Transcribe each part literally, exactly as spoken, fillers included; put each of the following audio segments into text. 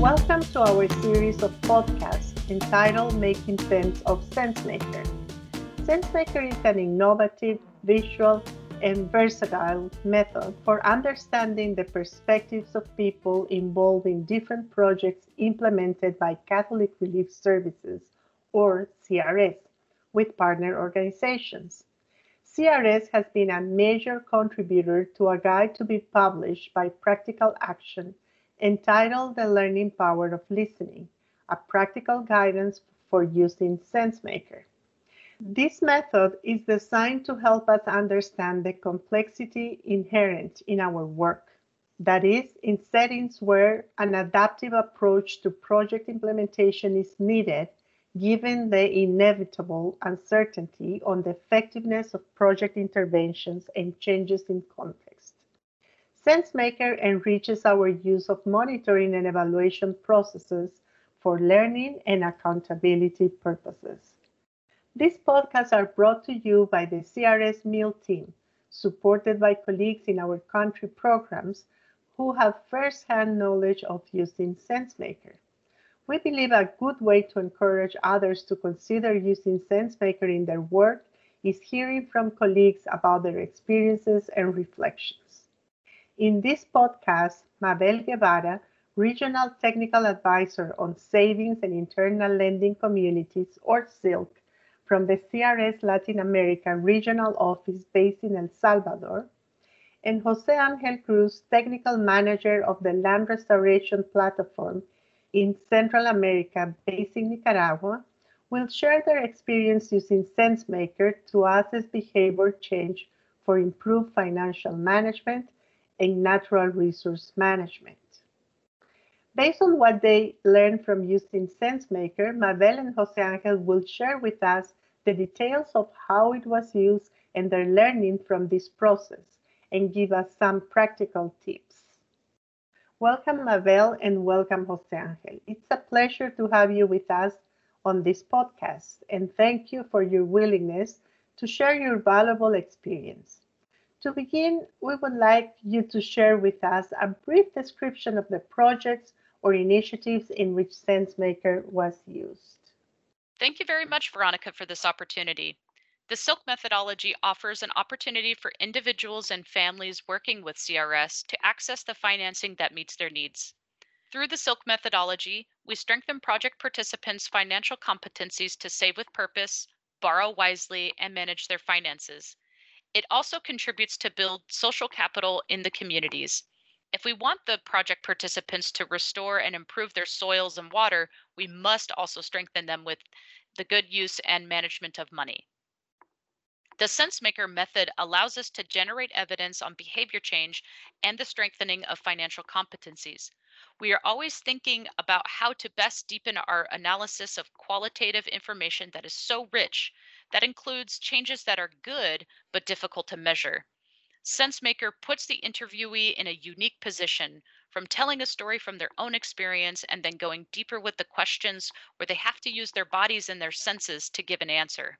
Welcome to our series of podcasts entitled Making Sense of SenseMaker. SenseMaker is an innovative, visual, and versatile method for understanding the perspectives of people involved in different projects implemented by Catholic Relief Services, or C R S, with partner organizations. C R S has been a major contributor to a guide to be published by Practical Action entitled The Learning Power of Listening, a practical guidance for using SenseMaker. This method is designed to help us understand the complexity inherent in our work, that is, in settings where an adaptive approach to project implementation is needed, given the inevitable uncertainty on the effectiveness of project interventions and changes in context. SenseMaker enriches our use of monitoring and evaluation processes for learning and accountability purposes. These podcasts are brought to you by the C R S M I L team, supported by colleagues in our country programs who have first-hand knowledge of using SenseMaker. We believe a good way to encourage others to consider using SenseMaker in their work is hearing from colleagues about their experiences and reflections. In this podcast, Mabel Guevara, Regional Technical Advisor on Savings and Internal Lending Communities, or SILC, from the C R S Latin America Regional Office based in El Salvador, and Jose Angel Cruz, Technical Manager of the Land Restoration Platform in Central America based in Nicaragua, will share their experience using SenseMaker to assess behavior change for improved financial management and natural resource management. Based on what they learned from using SenseMaker, Mabel and Jose Angel will share with us the details of how it was used and their learning from this process, and give us some practical tips. Welcome, Mabel, and welcome, Jose Angel. It's a pleasure to have you with us on this podcast, and thank you for your willingness to share your valuable experience. To begin, we would like you to share with us a brief description of the projects or initiatives in which SenseMaker was used. Thank you very much, Veronica, for this opportunity. The SILC methodology offers an opportunity for individuals and families working with C R S to access the financing that meets their needs. Through the SILC methodology, we strengthen project participants' financial competencies to save with purpose, borrow wisely, and manage their finances. It also contributes to build social capital in the communities. If we want the project participants to restore and improve their soils and water, we must also strengthen them with the good use and management of money. The SenseMaker method allows us to generate evidence on behavior change and the strengthening of financial competencies. We are always thinking about how to best deepen our analysis of qualitative information that is so rich, that includes changes that are good but difficult to measure. SenseMaker puts the interviewee in a unique position, from telling a story from their own experience and then going deeper with the questions where they have to use their bodies and their senses to give an answer.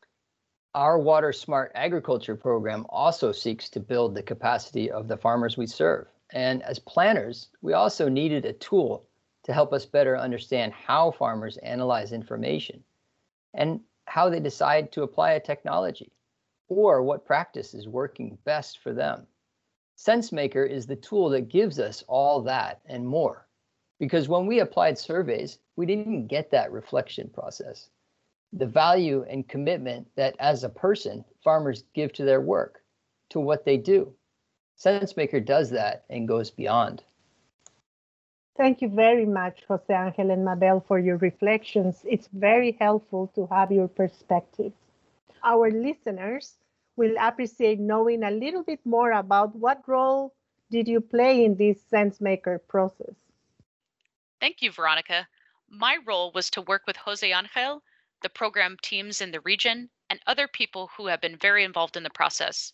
Our Water Smart Agriculture program also seeks to build the capacity of the farmers we serve. And as planners, we also needed a tool to help us better understand how farmers analyze information and how they decide to apply a technology, or what practice is working best for them. SenseMaker is the tool that gives us all that and more, because when we applied surveys, we didn't get that reflection process, the value and commitment that as a person, farmers give to their work, to what they do. SenseMaker does that and goes beyond. Thank you very much, Jose Angel and Mabel, for your reflections. It's very helpful to have your perspectives. Our listeners will appreciate knowing a little bit more about what role did you play in this SenseMaker process. Thank you, Veronica. My role was to work with Jose Angel, the program teams in the region, and other people who have been very involved in the process.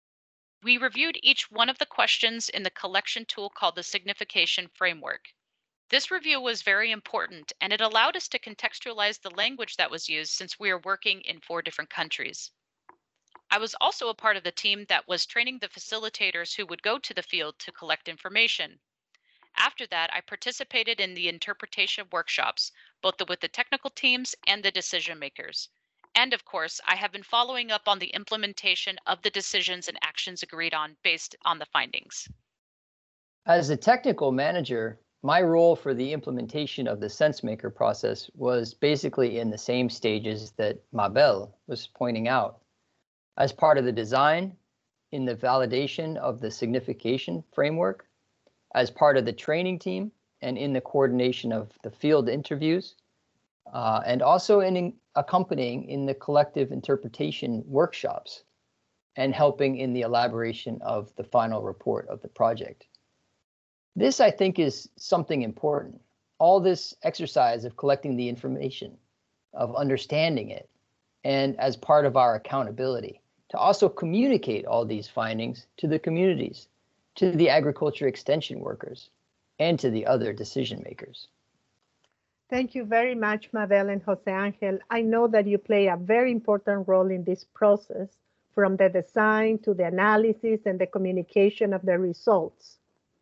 We reviewed each one of the questions in the collection tool called the Signification Framework. This review was very important, and it allowed us to contextualize the language that was used since we are working in four different countries. I was also a part of the team that was training the facilitators who would go to the field to collect information. After that, I participated in the interpretation workshops, both the, with the technical teams and the decision makers. And of course, I have been following up on the implementation of the decisions and actions agreed on based on the findings. As a technical manager, my role for the implementation of the SenseMaker process was basically in the same stages that Mabel was pointing out. As part of the design, in the validation of the signification framework, as part of the training team, and in the coordination of the field interviews, uh, and also in accompanying in the collective interpretation workshops, and helping in the elaboration of the final report of the project. This, I think, is something important. All this exercise of collecting the information, of understanding it, and as part of our accountability, to also communicate all these findings to the communities, to the agriculture extension workers, and to the other decision makers. Thank you very much, Mabel and Jose Angel. I know that you play a very important role in this process, from the design to the analysis and the communication of the results.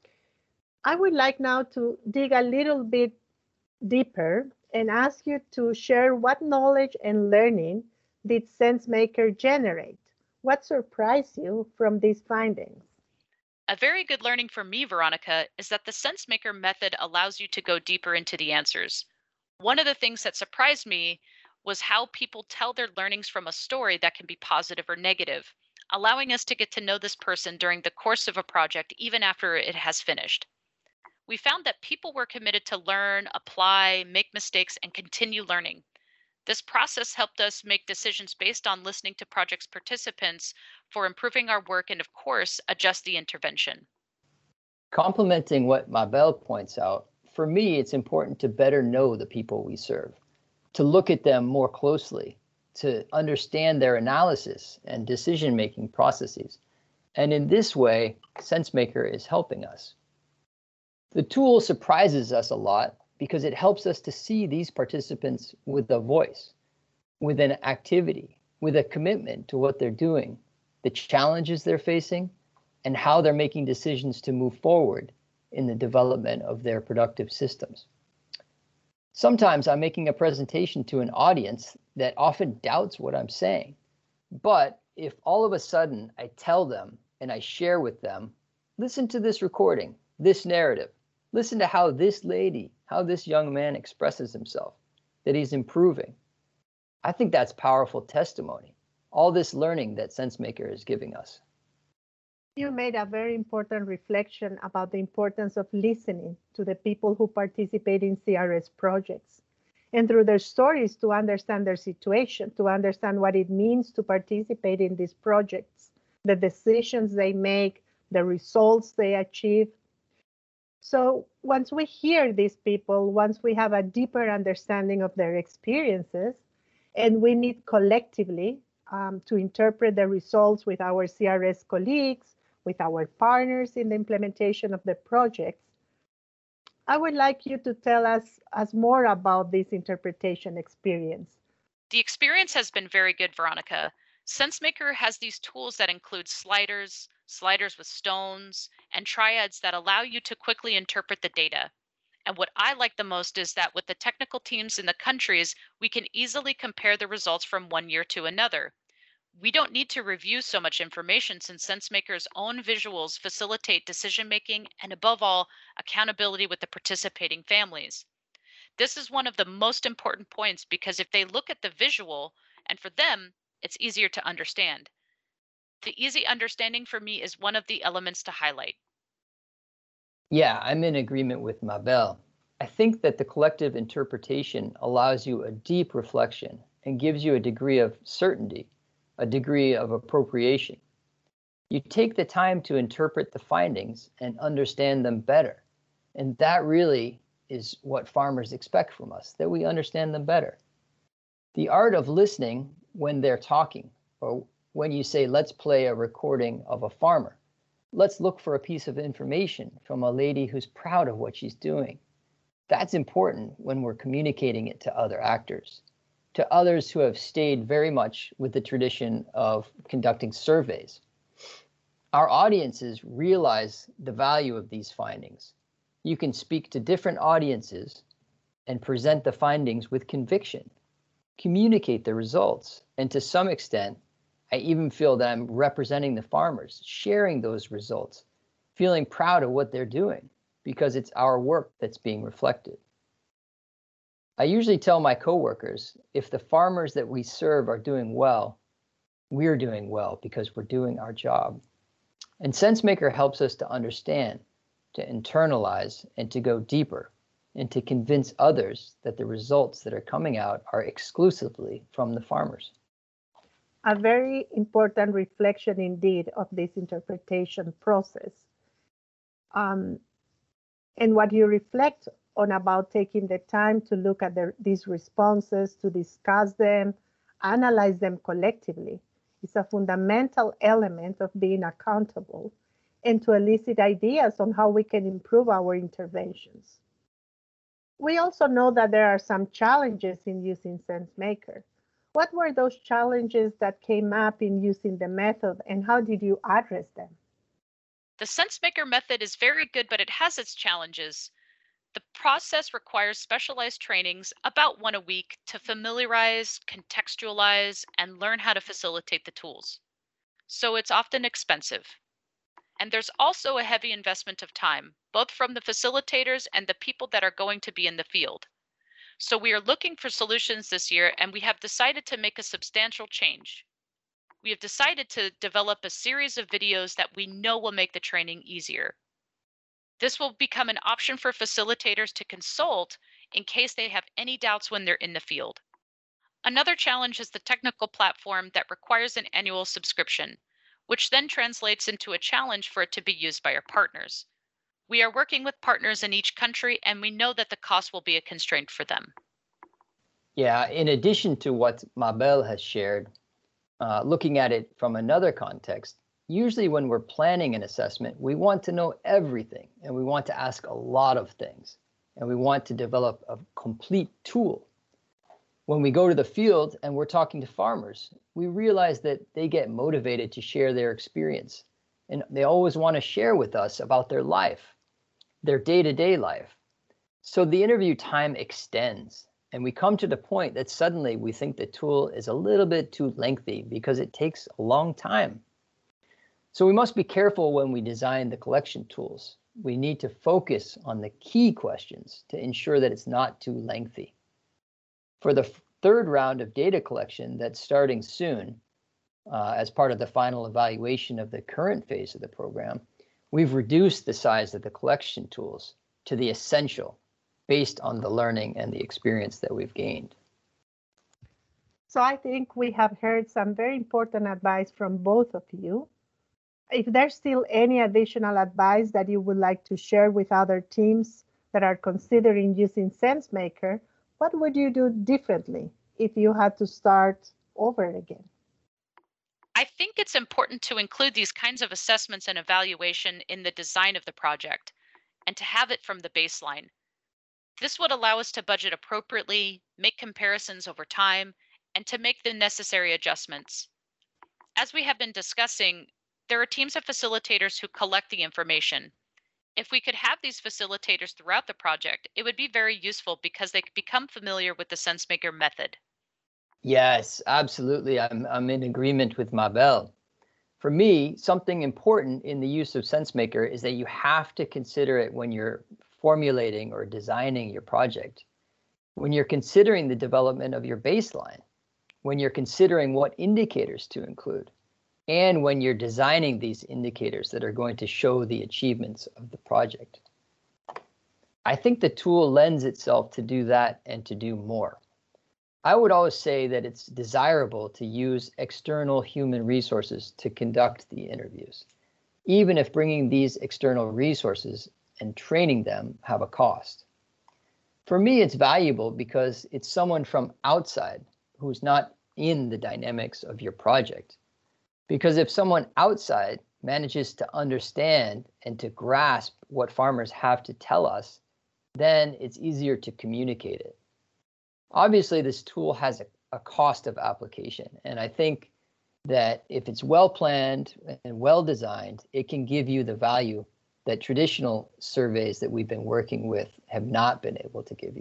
I would like now to dig a little bit deeper and ask you to share what knowledge and learning did SenseMaker generate? What surprised you from these findings? A very good learning for me, Veronica, is that the SenseMaker method allows you to go deeper into the answers. One of the things that surprised me was how people tell their learnings from a story that can be positive or negative, allowing us to get to know this person during the course of a project, even after it has finished. We found that people were committed to learn, apply, make mistakes, and continue learning. This process helped us make decisions based on listening to project's participants for improving our work and, of course, adjust the intervention. Complementing what Mabel points out, for me, it's important to better know the people we serve, to look at them more closely, to understand their analysis and decision-making processes. And in this way, SenseMaker is helping us. The tool surprises us a lot because it helps us to see these participants with a voice, with an activity, with a commitment to what they're doing, the challenges they're facing, and how they're making decisions to move forward in the development of their productive systems. Sometimes I'm making a presentation to an audience that often doubts what I'm saying. But if all of a sudden I tell them and I share with them, listen to this recording, this narrative, listen to how this lady, how this young man expresses himself, that he's improving. I think that's powerful testimony. All this learning that SenseMaker is giving us. You made a very important reflection about the importance of listening to the people who participate in C R S projects, and through their stories to understand their situation, to understand what it means to participate in these projects, the decisions they make, the results they achieve. So once we hear these people, once we have a deeper understanding of their experiences, and we meet collectively um, to interpret the results with our C R S colleagues, with our partners in the implementation of the projects, I would like you to tell us, us more about this interpretation experience. The experience has been very good, Veronica. SenseMaker has these tools that include sliders, sliders with stones, and triads that allow you to quickly interpret the data. And what I like the most is that with the technical teams in the countries, we can easily compare the results from one year to another. We don't need to review so much information since SenseMaker's own visuals facilitate decision-making and, above all, accountability with the participating families. This is one of the most important points because if they look at the visual, and for them, it's easier to understand. The easy understanding for me is one of the elements to highlight. Yeah, I'm in agreement with Mabel. I think that the collective interpretation allows you a deep reflection and gives you a degree of certainty, a degree of appropriation. You take the time to interpret the findings and understand them better. And that really is what farmers expect from us, that we understand them better. The art of listening when they're talking, or when you say, let's play a recording of a farmer. Let's look for a piece of information from a lady who's proud of what she's doing. That's important when we're communicating it to other actors, to others who have stayed very much with the tradition of conducting surveys. Our audiences realize the value of these findings. You can speak to different audiences and present the findings with conviction, communicate the results, and to some extent, I even feel that I'm representing the farmers, sharing those results, feeling proud of what they're doing because it's our work that's being reflected. I usually tell my coworkers, if the farmers that we serve are doing well, we're doing well because we're doing our job. And SenseMaker helps us to understand, to internalize, and to go deeper, and to convince others that the results that are coming out are exclusively from the farmers. A very important reflection indeed of this interpretation process. Um, and what you reflect on about taking the time to look at the, these responses, to discuss them, analyze them collectively, is a fundamental element of being accountable and to elicit ideas on how we can improve our interventions. We also know that there are some challenges in using SenseMaker. What were those challenges that came up in using the method, and how did you address them? The SenseMaker method is very good, but it has its challenges. The process requires specialized trainings, about one a week, to familiarize, contextualize, and learn how to facilitate the tools. So it's often expensive. And there's also a heavy investment of time, both from the facilitators and the people that are going to be in the field. So we are looking for solutions this year, and we have decided to make a substantial change. We have decided to develop a series of videos that we know will make the training easier. This will become an option for facilitators to consult in case they have any doubts when they're in the field. Another challenge is the technical platform that requires an annual subscription, which then translates into a challenge for it to be used by our partners. We are working with partners in each country, and we know that the cost will be a constraint for them. Yeah, in addition to what Mabel has shared, uh, looking at it from another context, usually when we're planning an assessment, we want to know everything, and we want to ask a lot of things, and we want to develop a complete tool. When we go to the field and we're talking to farmers, we realize that they get motivated to share their experience, and they always want to share with us about their life, their day-to-day life. So the interview time extends, and we come to the point that suddenly we think the tool is a little bit too lengthy because it takes a long time. So we must be careful when we design the collection tools. We need to focus on the key questions to ensure that it's not too lengthy. For the third round of data collection that's starting soon, uh, as part of the final evaluation of the current phase of the program, we've reduced the size of the collection tools to the essential based on the learning and the experience that we've gained. So I think we have heard some very important advice from both of you. If there's still any additional advice that you would like to share with other teams that are considering using SenseMaker, what would you do differently if you had to start over again? I think it's important to include these kinds of assessments and evaluation in the design of the project and to have it from the baseline. This would allow us to budget appropriately, make comparisons over time, and to make the necessary adjustments. As we have been discussing, there are teams of facilitators who collect the information. If we could have these facilitators throughout the project, it would be very useful because they could become familiar with the SenseMaker method. Yes, absolutely. I'm, I'm in agreement with Mabel. For me, something important in the use of SenseMaker is that you have to consider it when you're formulating or designing your project, when you're considering the development of your baseline, when you're considering what indicators to include, and when you're designing these indicators that are going to show the achievements of the project. I think the tool lends itself to do that and to do more. I would always say that it's desirable to use external human resources to conduct the interviews, even if bringing these external resources and training them have a cost. For me, it's valuable because it's someone from outside who's not in the dynamics of your project. Because if someone outside manages to understand and to grasp what farmers have to tell us, then it's easier to communicate it. Obviously, this tool has a, a cost of application, and I think that if it's well planned and well designed, it can give you the value that traditional surveys that we've been working with have not been able to give you.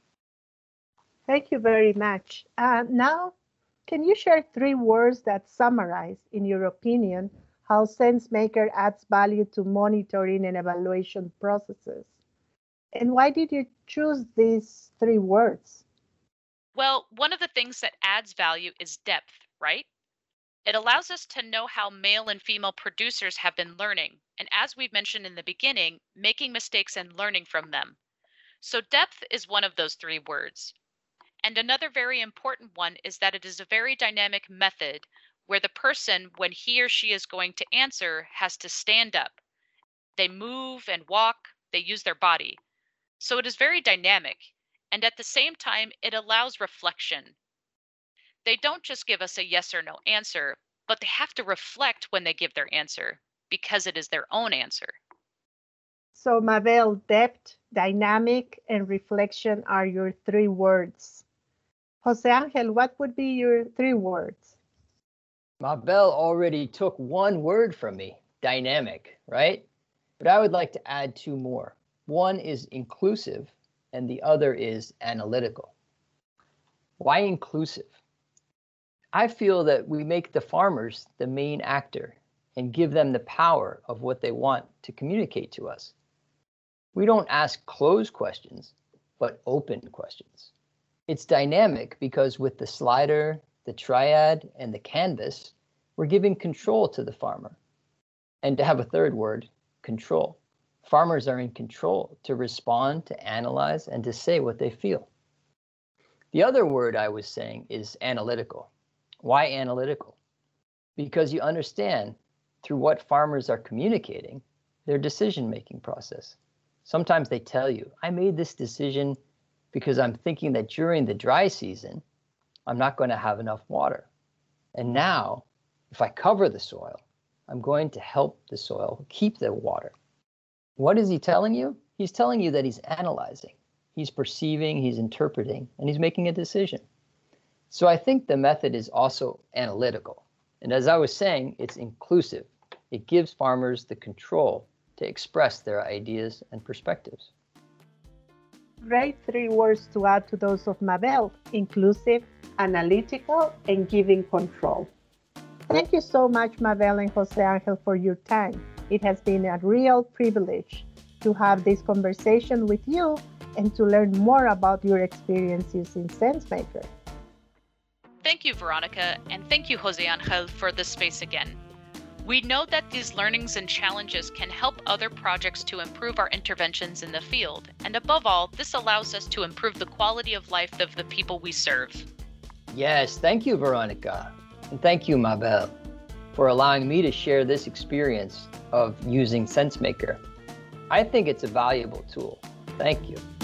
Thank you very much. Uh, now, can you share three words that summarize, in your opinion, how SenseMaker adds value to monitoring and evaluation processes? And why did you choose these three words? Well, one of the things that adds value is depth, right? It allows us to know how male and female producers have been learning, and as we've mentioned in the beginning, making mistakes and learning from them. So depth is one of those three words. And another very important one is that it is a very dynamic method where the person, when he or she is going to answer, has to stand up. They move and walk, they use their body. So it is very dynamic. And at the same time, it allows reflection. They don't just give us a yes or no answer, but they have to reflect when they give their answer because it is their own answer. So Mabel, depth, dynamic, and reflection are your three words. Jose Angel, what would be your three words? Mabel already took one word from me, dynamic, right? But I would like to add two more. One is inclusive, and the other is analytical. Why inclusive? I feel that we make the farmers the main actor and give them the power of what they want to communicate to us. We don't ask closed questions, but open questions. It's dynamic because with the slider, the triad, and the canvas, we're giving control to the farmer. And to have a third word, control. Farmers are in control to respond, to analyze, and to say what they feel. The other word I was saying is analytical. Why analytical? Because you understand through what farmers are communicating, their decision-making process. Sometimes they tell you, I made this decision because I'm thinking that during the dry season, I'm not going to have enough water. And now, if I cover the soil, I'm going to help the soil keep the water. What is he telling you? He's telling you that he's analyzing, he's perceiving, he's interpreting, and he's making a decision. So I think the method is also analytical. And as I was saying, it's inclusive. It gives farmers the control to express their ideas and perspectives. Great three words to add to those of Mabel: inclusive, analytical, and giving control. Thank you so much, Mabel and Jose Angel, for your time. It has been a real privilege to have this conversation with you and to learn more about your experiences in SenseMaker. Thank you, Veronica, and thank you, Jose Angel, for this space again. We know that these learnings and challenges can help other projects to improve our interventions in the field, and above all, this allows us to improve the quality of life of the people we serve. Yes, thank you, Veronica, and thank you, Mabel, for allowing me to share this experience of using SenseMaker. I think it's a valuable tool. Thank you.